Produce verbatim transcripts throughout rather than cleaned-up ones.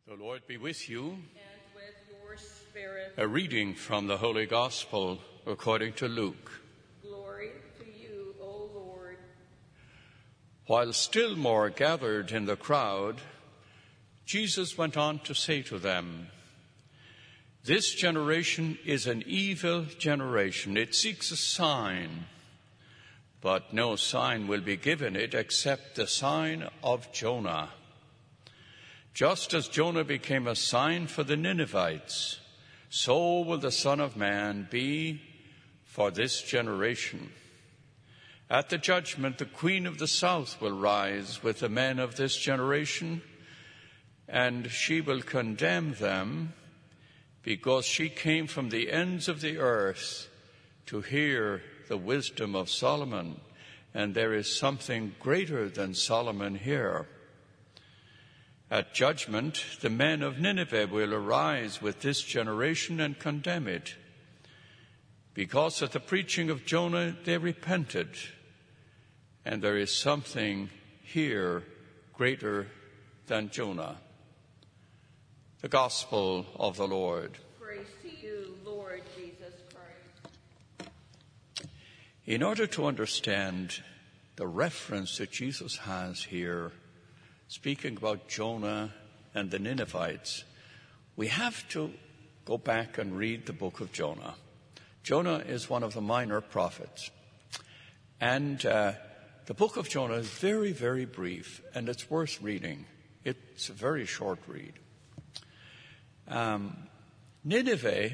The Lord be with you. And with your spirit. A reading from the Holy Gospel according to Luke. Glory to you, O Lord. While still more gathered in the crowd, Jesus went on to say to them, "This generation is an evil generation. It seeks a sign, but no sign will be given it except the sign of Jonah. Just as Jonah became a sign for the Ninevites, so will the Son of Man be for this generation. At the judgment, the Queen of the South will rise with the men of this generation, and she will condemn them because she came from the ends of the earth to hear the wisdom of Solomon, and there is something greater than Solomon here. At judgment, the men of Nineveh will arise with this generation and condemn it. Because at the preaching of Jonah they repented, and there is something here greater than Jonah." The Gospel of the Lord. Praise to you, Lord Jesus Christ. In order to understand the reference that Jesus has here, speaking about Jonah and the Ninevites, we have to go back and read the book of Jonah. Jonah is one of the minor prophets. And uh, the book of Jonah is very, very brief, and it's worth reading. It's a very short read. Um, Nineveh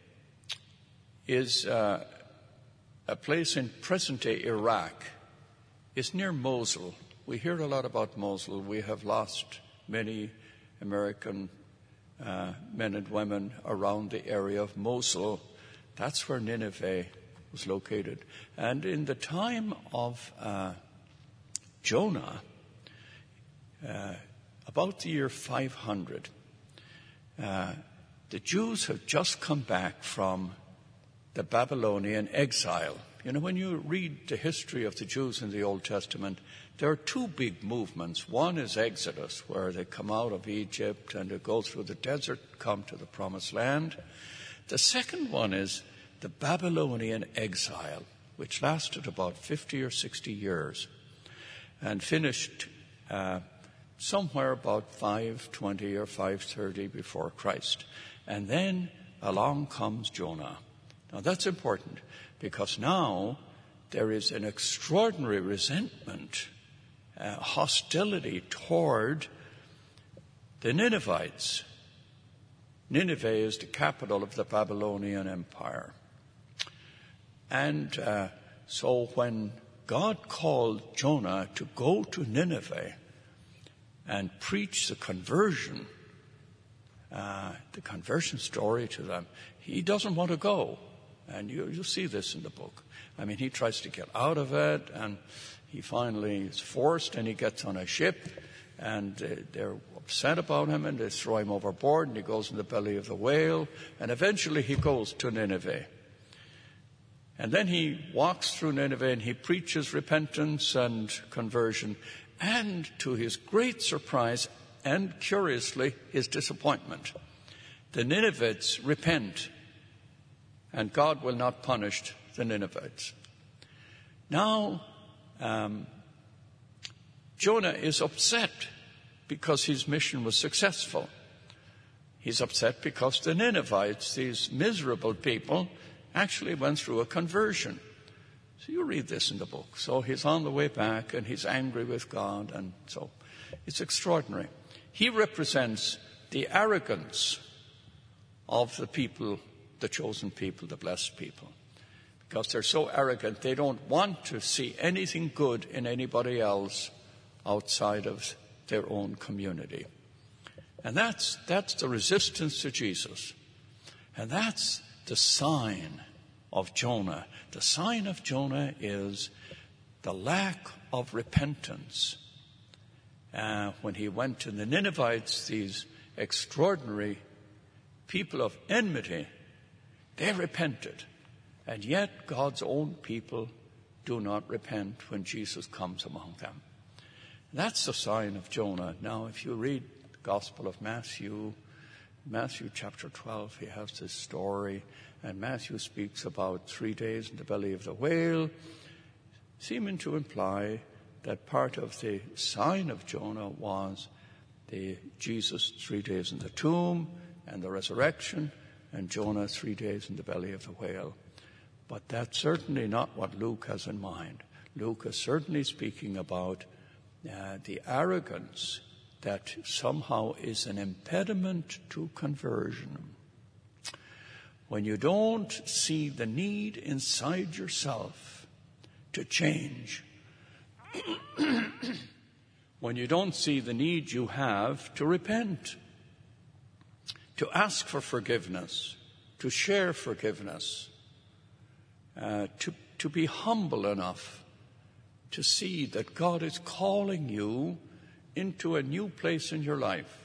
is uh, a place in present-day Iraq. It's near Mosul. We hear a lot about Mosul. We have lost many American uh, men and women around the area of Mosul. That's where Nineveh was located. And in the time of uh, Jonah, uh, about the year five hundred, uh, the Jews have just come back from the Babylonian exile. You know, when you read the history of the Jews in the Old Testament, there are two big movements. One is Exodus, where they come out of Egypt and they go through the desert, come to the Promised Land. The second one is the Babylonian exile, which lasted about fifty or sixty years and finished uh, somewhere about five twenty or five thirty before Christ. And then along comes Jonah. Now that's important, because now there is an extraordinary resentment, uh, hostility toward the Ninevites. Nineveh is the capital of the Babylonian Empire. And uh, so when God called Jonah to go to Nineveh and preach the conversion, uh, the conversion story to them, he doesn't want to go. And you, you'll see this in the book. I mean, he tries to get out of it, and he finally is forced, and he gets on a ship, and uh, they're upset about him, and they throw him overboard, and he goes in the belly of the whale, and eventually he goes to Nineveh. And then he walks through Nineveh, and he preaches repentance and conversion, and to his great surprise, and curiously, his disappointment, the Ninevites repent, and God will not punish the Ninevites. Now, um, Jonah is upset because his mission was successful. He's upset because the Ninevites, these miserable people, actually went through a conversion. So you read this in the book. So he's on the way back, and he's angry with God, and so it's extraordinary. He represents the arrogance of the people, the chosen people, the blessed people, because they're so arrogant. They don't want to see anything good in anybody else outside of their own community. And that's, that's the resistance to Jesus. And that's the sign of Jonah. The sign of Jonah is the lack of repentance. Uh, when he went to the Ninevites, these extraordinary people of enmity, they repented. And yet God's own people do not repent when Jesus comes among them. That's the sign of Jonah. Now, if you read Gospel of Matthew, Matthew chapter twelve, he has this story, and Matthew speaks about three days in the belly of the whale, seeming to imply that part of the sign of Jonah was the Jesus three days in the tomb and the resurrection, and Jonah three days in the belly of the whale. But that's certainly not what Luke has in mind. Luke is certainly speaking about uh, the arrogance that somehow is an impediment to conversion. When you don't see the need inside yourself to change, when you don't see the need you have to repent, to ask for forgiveness, to share forgiveness, uh, to, to be humble enough to see that God is calling you into a new place in your life.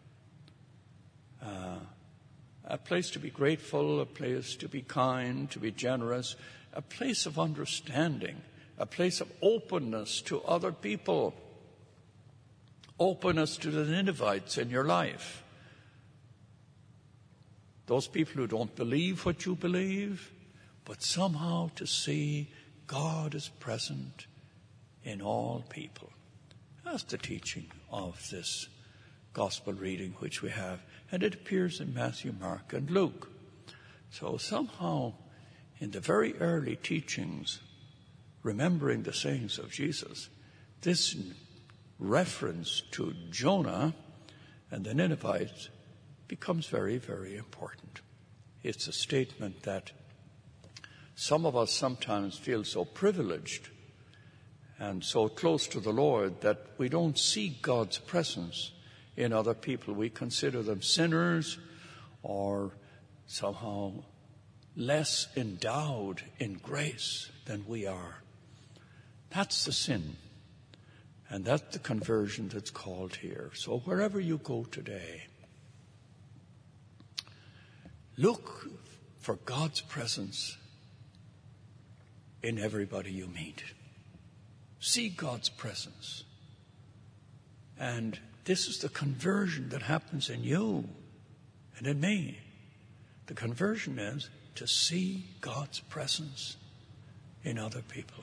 Uh, a place to be grateful, a place to be kind, to be generous, a place of understanding, a place of openness to other people, openness to the Ninevites in your life. Those people who don't believe what you believe, but somehow to see God is present in all people. That's the teaching of this gospel reading which we have, and it appears in Matthew, Mark, and Luke. So somehow, in the very early teachings, remembering the sayings of Jesus, this reference to Jonah and the Ninevites becomes very, very important. It's a statement that some of us sometimes feel so privileged and so close to the Lord that we don't see God's presence in other people. We consider them sinners or somehow less endowed in grace than we are. That's the sin. And that's the conversion that's called here. So wherever you go today, look for God's presence in everybody you meet. See God's presence. And this is the conversion that happens in you and in me. The conversion is to see God's presence in other people.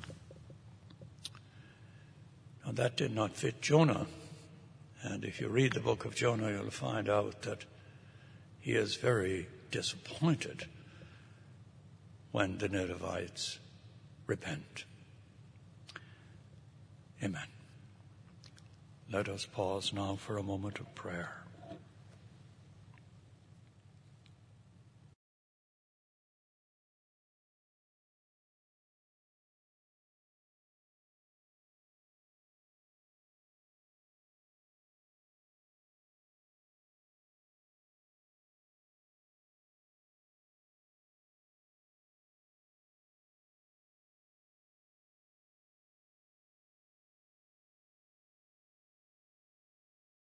Now that did not fit Jonah. And if you read the book of Jonah, you'll find out that he is very disappointed when the Ninevites repent. Amen. Let us pause now for a moment of prayer.